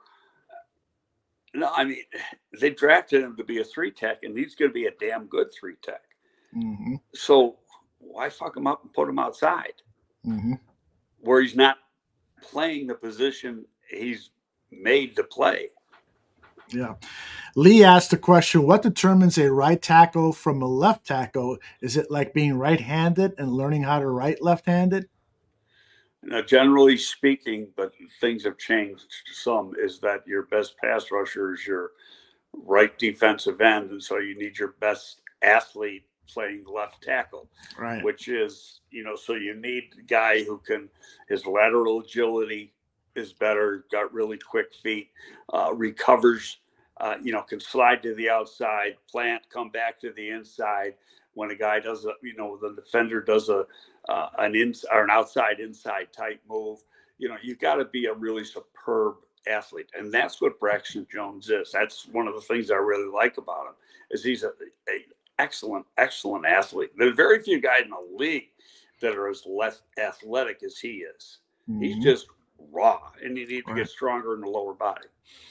they drafted him to be a 3-tech, and he's going to be a damn good 3-tech. So why fuck him up and put him outside? where he's not playing the position he's made to play. Yeah. Lee asked the question, what determines a right tackle from a left tackle? Is it like being right-handed and learning how to write left-handed? Now, generally speaking, but things have changed some, is that your best pass rusher is your right defensive end. And so you need your best athlete playing left tackle, right? Which is, so you need a guy who his lateral agility is better, got really quick feet, recovers, can slide to the outside, plant, come back to the inside. When a guy does the defender does an outside inside type move, you've got to be a really superb athlete. And that's what Braxton Jones is. That's one of the things I really like about him, is he's a excellent athlete. There are very few guys in the league that are as less athletic as he is. Mm-hmm. He's just raw, and you need to get stronger in the lower body.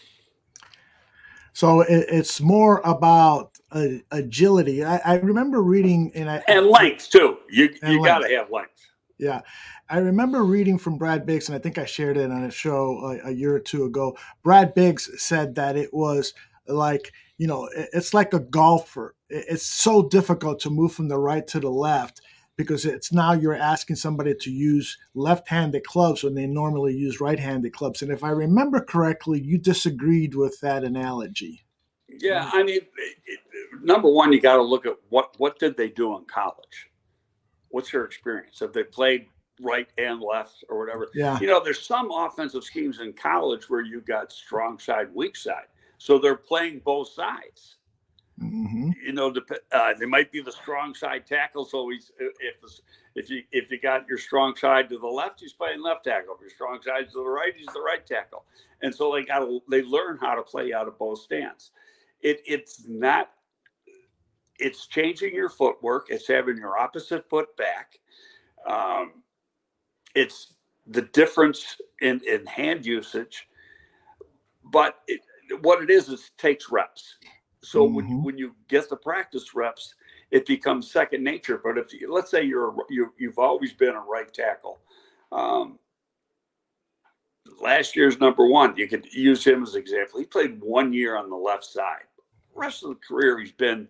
So it's more about agility. I remember reading, and length too. You got to have length. Yeah, I remember reading from Brad Biggs, and I think I shared it on a show a year or two ago. Brad Biggs said that it was like, it's like a golfer. It's so difficult to move from the right to the left, because it's now you're asking somebody to use left-handed clubs when they normally use right-handed clubs. And if I remember correctly, you disagreed with that analogy. Yeah, I mean, number one, you got to look at what did they do in college? What's their experience? Have they played right and left or whatever? Yeah. There's some offensive schemes in college where you got strong side, weak side. So they're playing both sides. Mm-hmm. They might be the strong side tackle. So if you got your strong side to the left, he's playing left tackle. If your strong side to the right, he's the right tackle. And so they learn how to play out of both stands. It's changing your footwork. It's having your opposite foot back. It's the difference in hand usage. But what it is takes reps. So mm-hmm. when you get the practice reps, it becomes second nature. But if let's say you've always been a right tackle, last year's number one, you could use him as an example. He played 1 year on the left side. The rest of the career, he's been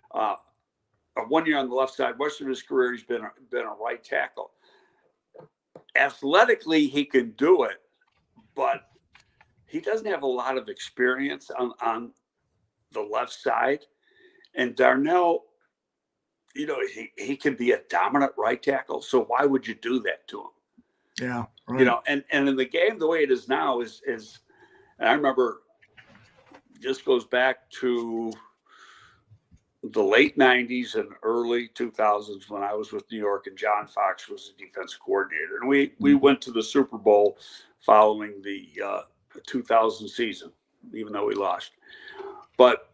1 year on the left side. Rest of his career, he's been a right tackle. Athletically, he can do it, but he doesn't have a lot of experience on the left side. And Darnell, he can be a dominant right tackle. So why would you do that to him? Yeah. Right. And in the game, the way it is now is, and I remember this goes back to the late 90s and early 2000s when I was with New York and John Fox was the defense coordinator. And we went to the Super Bowl following the 2000 season, even though we lost. But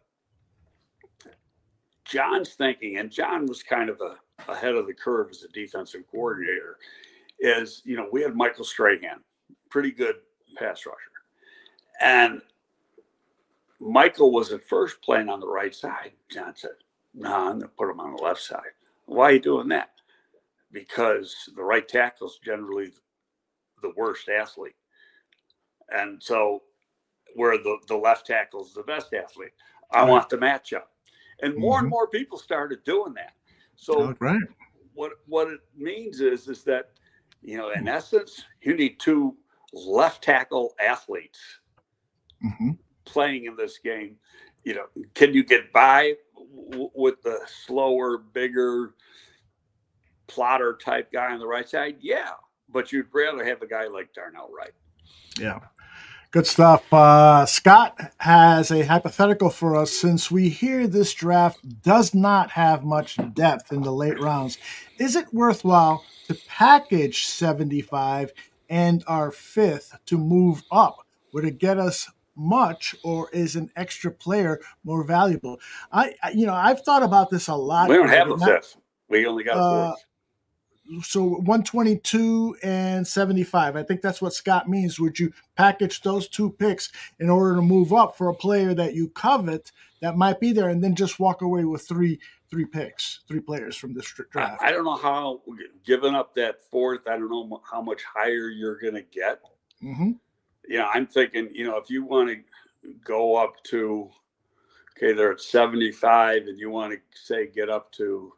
John's thinking, and John was kind of ahead of the curve as a defensive coordinator, is, we had Michael Strahan, pretty good pass rusher. And Michael was at first playing on the right side. John said, no, I'm going to put him on the left side. Why are you doing that? Because the right tackle is generally the worst athlete. And so where the left tackle is the best athlete, I want the matchup. And more and more people started doing that. So what it means is that, in essence, you need two left tackle athletes playing in this game. Can you get by with the slower, bigger plotter type guy on the right side? Yeah, but you'd rather have a guy like Darnell Wright. Yeah. Good stuff. Scott has a hypothetical for us. Since we hear this draft does not have much depth in the late rounds, is it worthwhile to package 75 and our fifth to move up? Would it get us much, or is an extra player more valuable? I've thought about this a lot. We don't have a fifth. We only got a fourth. So 122 and 75. I think that's what Scott means. Would you package those two picks in order to move up for a player that you covet that might be there, and then just walk away with three picks, 3 players from this draft. I don't know how, giving up that fourth, I don't know how much higher you're going to get. Mm-hmm. I'm thinking, if you want to go up to, okay, they're at 75, and you want to say get up to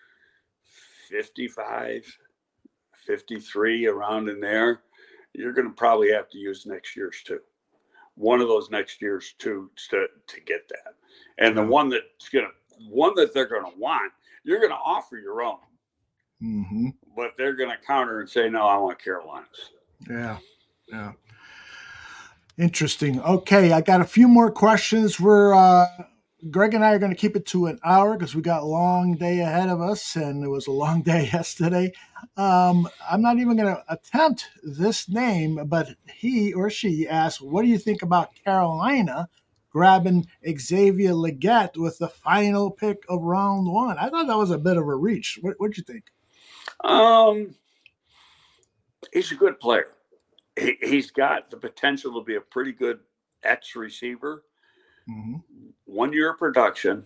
55, 53, around in there, you're going to probably have to use next year's too. One of those next year's two to get that. And the one that they're going to want, you're going to offer your own. Mm-hmm. But they're going to counter and say, no, I want Carolina's. Yeah. Interesting. Okay, I got a few more questions. Greg and I are going to keep it to an hour because we got a long day ahead of us, and it was a long day yesterday. I'm not even going to attempt this name, but he or she asked, what do you think about Carolina grabbing Xavier Legette with the final pick of round 1? I thought that was a bit of a reach. What'd you think? He's a good player. He's got the potential to be a pretty good X receiver. Mm-hmm. 1 year of production.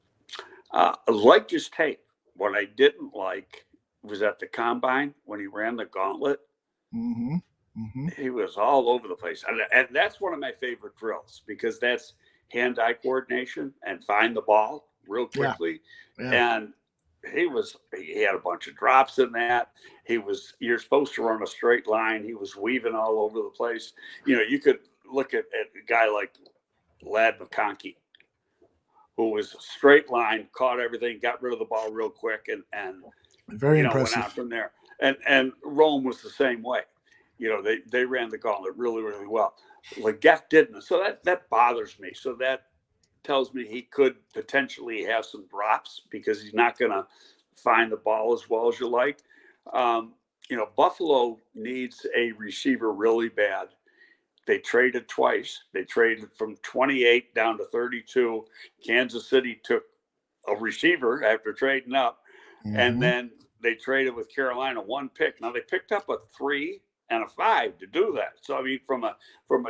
I liked his tape. What I didn't like was at the combine when he ran the gauntlet. Mm-hmm. Mm-hmm. He was all over the place. And that's one of my favorite drills because that's hand-eye coordination and find the ball real quickly. Yeah. And he had a bunch of drops in that. You're supposed to run a straight line. He was weaving all over the place. You could look at a guy like Ladd McConkey, who was a straight line, caught everything, got rid of the ball real quick, and very impressive. Went out from there. And Rome was the same way. They ran the gauntlet really, really well. Legette didn't. So that bothers me. So that tells me he could potentially have some drops because he's not going to find the ball as well as you like. Buffalo needs a receiver really bad. They traded twice. They traded from 28 down to 32. Kansas City took a receiver after trading up. Mm-hmm. And then they traded with Carolina 1 pick. Now they picked up a 3 and a 5 to do that. So, from a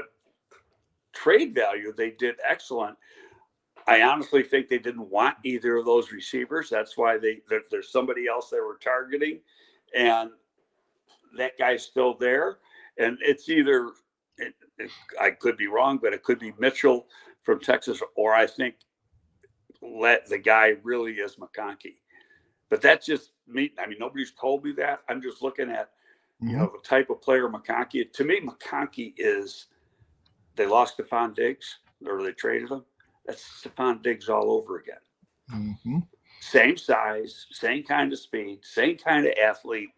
trade value, they did excellent. I honestly think they didn't want either of those receivers. That's why there's somebody else they were targeting. And that guy's still there. And it's either, I could be wrong, but it could be Mitchell from Texas, or I think the guy really is McConkey. But that's just me. Nobody's told me that. I'm just looking at, the type of player McConkey. To me, McConkey is, they lost Stephon Diggs, or they traded him. That's Stephon Diggs all over again. Mm-hmm. Same size, same kind of speed, same kind of athlete.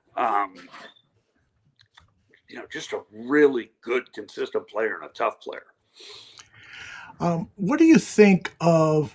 Just a really good, consistent player and a tough player. What do you think of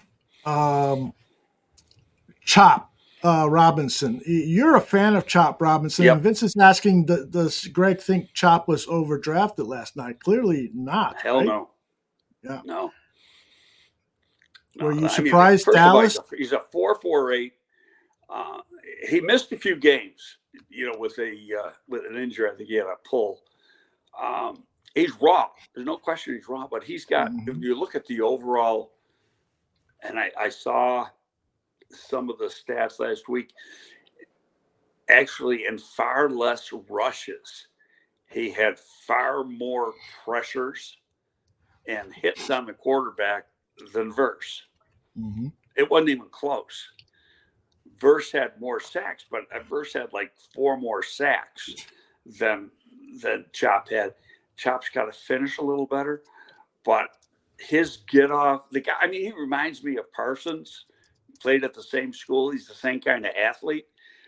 Chop Robinson? You're a fan of Chop Robinson. Yep. Vince is asking, does Greg think Chop was overdrafted last night? Clearly not. Hell right? No. Yeah. No. Were you surprised, first Dallas? Of all, he's a 4.48. He missed a few games, with an injury. I think he had a pull. He's raw. There's no question he's raw, but he's got, if you look at the overall, and I saw some of the stats last week, actually in far less rushes, he had far more pressures and hits on the quarterback than Verse. Mm-hmm. It wasn't even close. Verse had more sacks, but Verse had like 4 more sacks than Chop had. Chop's got to finish a little better, but his get off, the guy, he reminds me of Parsons. Played at the same school. He's the same kind of athlete.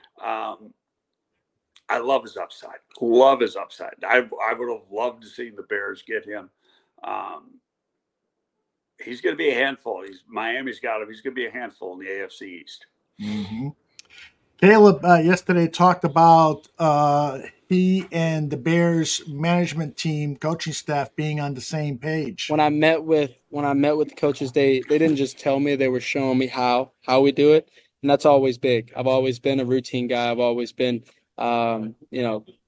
I love his upside. Love his upside. I would have loved to see the Bears get him. He's going to be a handful. Miami's got him. He's going to be a handful in the AFC East. Mm-hmm. Caleb yesterday talked about he and the Bears management team, coaching staff being on the same page. When I met with the coaches, they didn't just tell me, they were showing me how we do it. And that's always big. I've always been a routine guy. I've always been,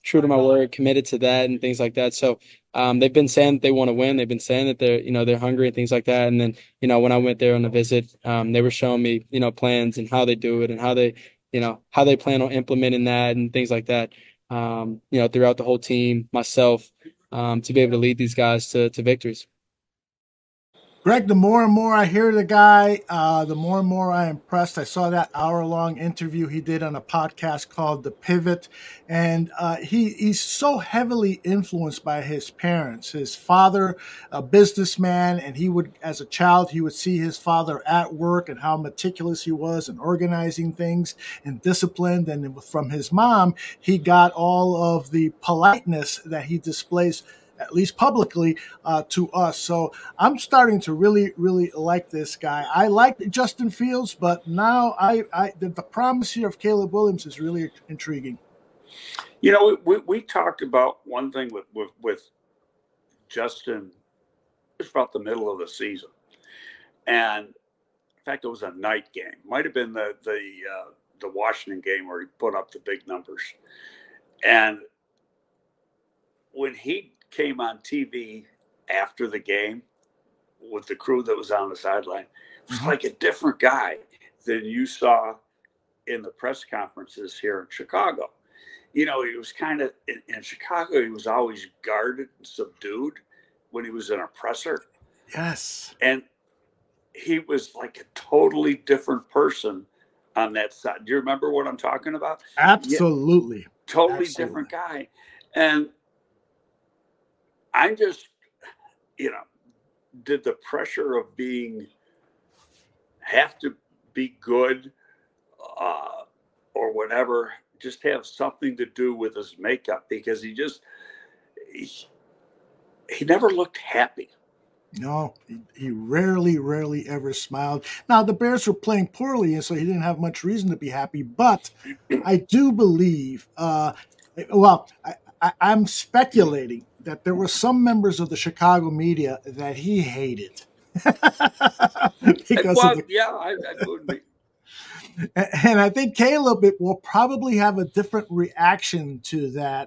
true to my word, committed to that and things like that. So they've been saying that they want to win. They've been saying that they're hungry and things like that. And then, when I went there on a visit, they were showing me, plans and how they do it and how they plan on implementing that and things like that. Throughout the whole team, myself, to be able to lead these guys to victories. Greg, the more and more I hear the guy, the more and more I'm impressed. I saw that hour-long interview he did on a podcast called The Pivot, and he's so heavily influenced by his parents. His father, a businessman, and as a child, he would see his father at work and how meticulous he was in organizing things and disciplined. And from his mom, he got all of the politeness that he displays, at least publicly, to us. So I'm starting to really, really like this guy. I liked Justin Fields, but now the promise here of Caleb Williams is really intriguing. We talked about one thing with Justin. It was about the middle of the season, and in fact, it was a night game. Might have been the Washington game where he put up the big numbers, and when he came on TV after the game with the crew that was on the sideline, it was like a different guy than you saw in the press conferences here in Chicago. He was kind of in Chicago, he was always guarded and subdued when he was in a presser. Yes. And he was like a totally different person on that side. Do you remember what I'm talking about? Absolutely. Yeah, totally different guy. And I'm just, did the pressure of have to be good or whatever just have something to do with his makeup? Because he never looked happy. No, he rarely ever smiled. Now, the Bears were playing poorly, and so he didn't have much reason to be happy. But I do believe, I'm speculating that there were some members of the Chicago media that he hated. I would be. And I think Caleb will probably have a different reaction to that.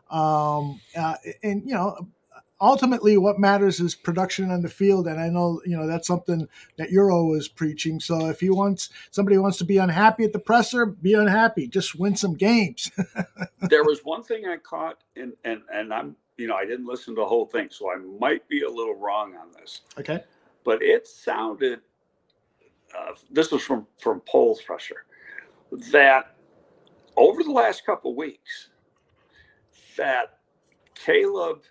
Ultimately, what matters is production on the field, and I know that's something that you're always preaching. So if somebody wants to be unhappy at the presser, be unhappy. Just win some games. There was one thing I caught, and I'm I didn't listen to the whole thing, so I might be a little wrong on this. Okay, but it sounded. This was from Poles Pressure, that over the last couple of weeks, that Caleb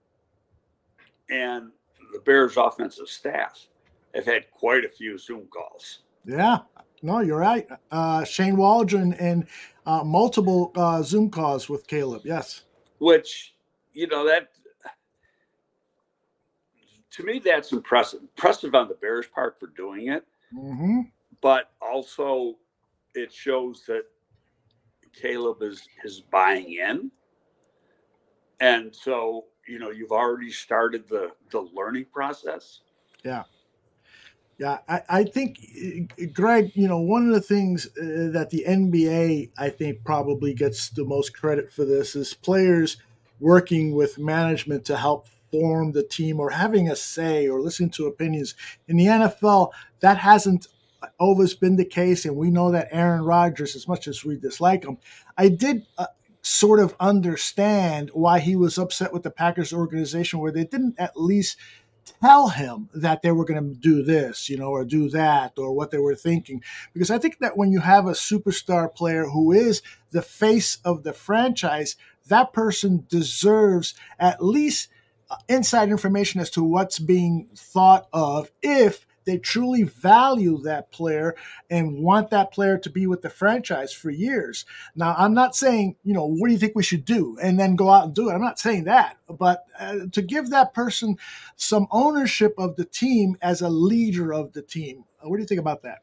and the Bears offensive staff have had quite a few Zoom calls. Yeah, no, you're right. Shane Waldron and multiple Zoom calls with Caleb. Yes, which that to me that's impressive. Impressive on the Bears' part for doing it. Mm-hmm. But also, it shows that Caleb is buying in, and so you've already started the learning process. Yeah. I think, Greg, one of the things that the NBA I think probably gets the most credit for this is players working with management to help form the team or having a say or listening to opinions. In the NFL, that hasn't always been the case, and we know that Aaron Rodgers, as much as we dislike him, I did sort of understand why he was upset with the Packers organization, where they didn't at least tell him that they were going to do this, or do that, or what they were thinking. Because I think that when you have a superstar player who is the face of the franchise, that person deserves at least inside information as to what's being thought of if they truly value that player and want that player to be with the franchise for years. Now, I'm not saying, what do you think we should do? And then go out and do it. I'm not saying that. But to give that person some ownership of the team as a leader of the team. What do you think about that?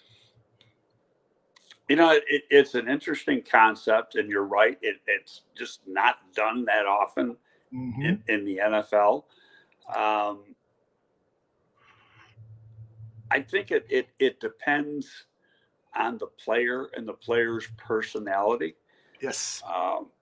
It's an interesting concept, and you're right. It's just not done that often in the NFL. I think it depends on the player and the player's personality. Yes.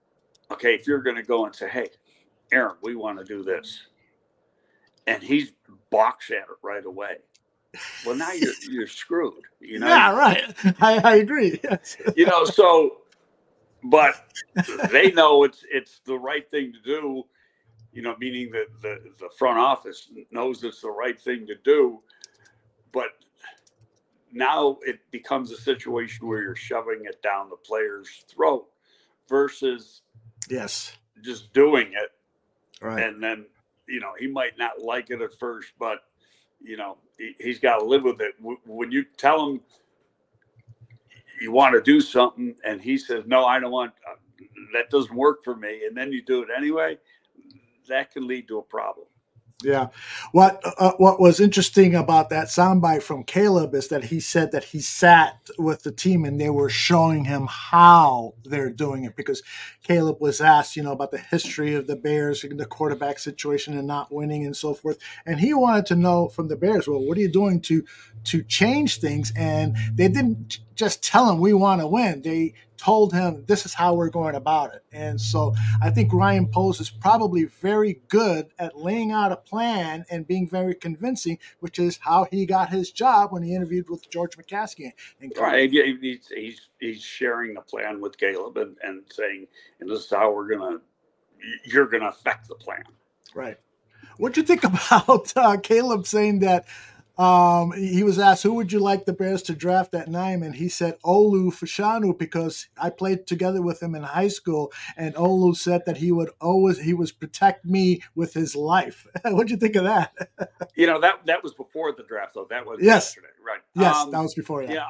okay, if you're going to go and say, hey, Aaron, we want to do this, and he balks at it right away, well, now you're screwed. Yeah, right. I agree. Yes. So, but they know it's the right thing to do. Meaning that the front office knows it's the right thing to do, but now it becomes a situation where you're shoving it down the player's throat versus just doing it. Right. And then, he might not like it at first, but, he's got to live with it. When you tell him you want to do something and he says, no, I don't want, that doesn't work for me. And then you do it anyway, that can lead to a problem. Yeah. What was interesting about that soundbite from Caleb is that he said that he sat with the team and they were showing him how they're doing it, because Caleb was asked, about the history of the Bears and the quarterback situation and not winning and so forth. And he wanted to know from the Bears, well, what are you doing to change things? And they didn't just tell him we want to win. They told him this is how we're going about it. And so I think Ryan Poles is probably very good at laying out a plan and being very convincing, which is how he got his job when he interviewed with George McCaskey. Right. He's sharing the plan with Caleb and saying, and this is how you're going to affect the plan. Right. What do you think about Caleb saying that he was asked, who would you like the Bears to draft at 9? And he said Olu Fashanu, because I played together with him in high school. And Olu said that he would protect me with his life. What'd you think of that? That was before the draft, though. That was yesterday, right? Yes, that was before. Yeah,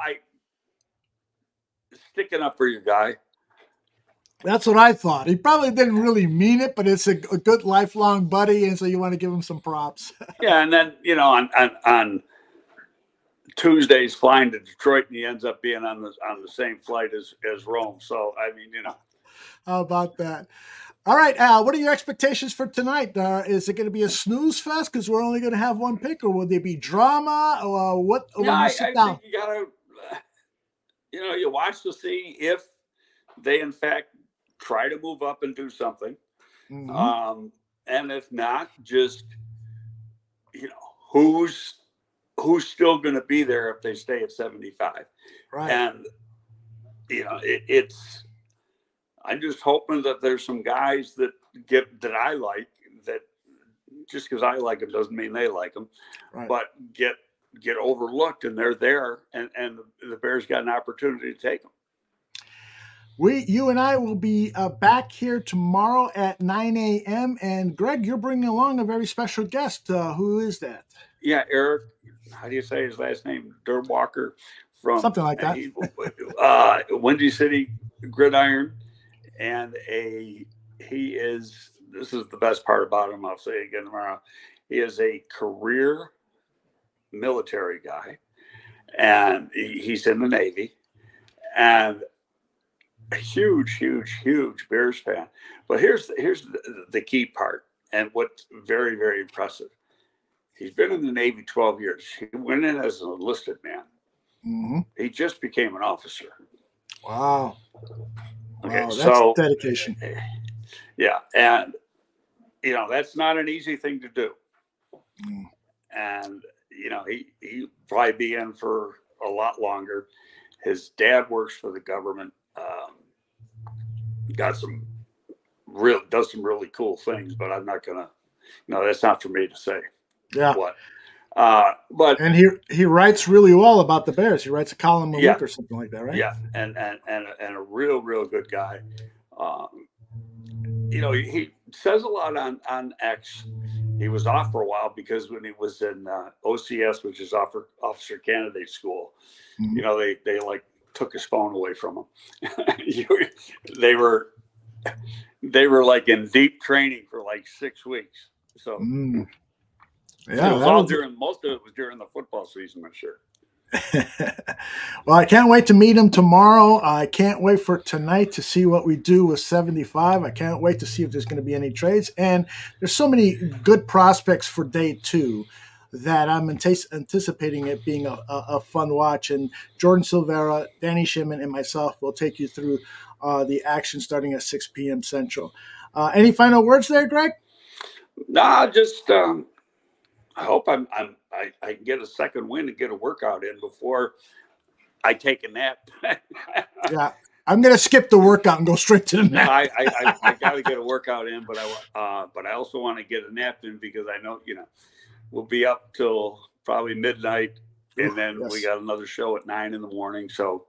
sticking up for your guy. That's what I thought. He probably didn't really mean it, but it's a good lifelong buddy, and so you want to give him some props. Yeah, and then on Tuesdays flying to Detroit, and he ends up being on the same flight as Rome. So I mean, How about that? All right, Al, what are your expectations for tonight? Is it going to be a snooze fest because we're only going to have one pick, or will there be drama? Or what? Yeah, I think you gotta, you watch to see if they in fact try to move up and do something. Mm-hmm. And if not, just, who's still going to be there if they stay at 75. Right. And, I'm just hoping that there's some guys that I like, that just because I like them doesn't mean they like them, right. But get overlooked and they're there and the Bears got an opportunity to take them. You and I will be back here tomorrow at 9 a.m. And Greg, you're bringing along a very special guest. Who is that? Yeah, Eric. How do you say his last name? Derwalker from something like that. Windy City Gridiron, and he is. This is the best part about him. I'll say it again tomorrow. He is a career military guy, and he's in the Navy, and a huge Bears fan. But here's the key part, and what's very, very impressive. He's been in the Navy 12 years. He went in as an enlisted man. Mm-hmm. He just became an officer. Wow. Okay, wow, that's so dedication. Yeah, and that's not an easy thing to do. Mm. And he'll probably be in for a lot longer. His dad works for the government. Does some really cool things, but I'm not gonna. That's not for me to say. Yeah. What? But he writes really well about the Bears. He writes a column a week or something like that, right? Yeah, and a real good guy. He says a lot on X. He was off for a while because when he was in OCS, which is Officer Candidate School, mm-hmm. They like took his phone away from him. They were like in deep training for like 6 weeks. So yeah, most of it was during the football season, I'm sure. Well, I can't wait to meet him tomorrow. I can't wait for tonight to see what we do with 75. I can't wait to see if there's going to be any trades. And there's so many good prospects for day 2 that I'm anticipating it being a fun watch. And Jordan Silvera, Danny Shimon, and myself will take you through the action starting at 6 p.m. Central. Any final words there, Greg? Nah, just I hope I can get a second win and get a workout in before I take a nap. Yeah, I'm going to skip the workout and go straight to the nap. I got to get a workout in, but I also want to get a nap in because I know we'll be up till probably midnight, and then we got another show at 9 a.m. So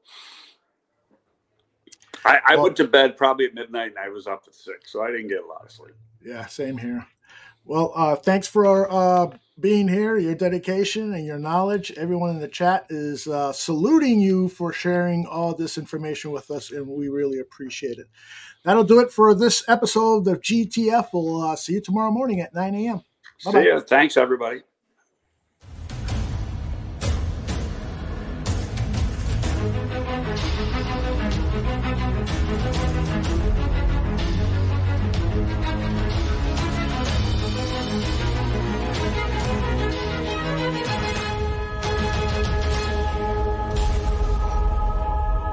I went to bed probably at midnight, and I was up at 6, so I didn't get a lot of sleep. Yeah, same here. Well, thanks for being here, your dedication and your knowledge. Everyone in the chat is saluting you for sharing all this information with us, and we really appreciate it. That'll do it for this episode of GTF. We'll see you tomorrow morning at 9 a.m. Bye-bye. See ya. Thanks, everybody.